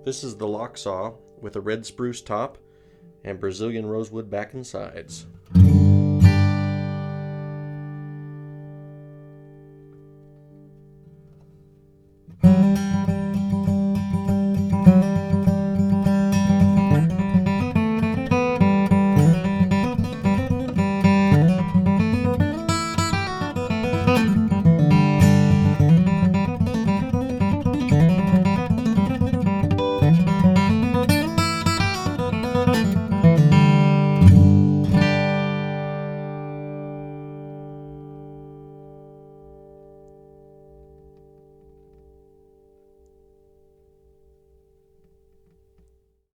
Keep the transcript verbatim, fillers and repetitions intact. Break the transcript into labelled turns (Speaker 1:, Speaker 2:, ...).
Speaker 1: This is the lock saw with a red spruce top and Brazilian rosewood back and sides.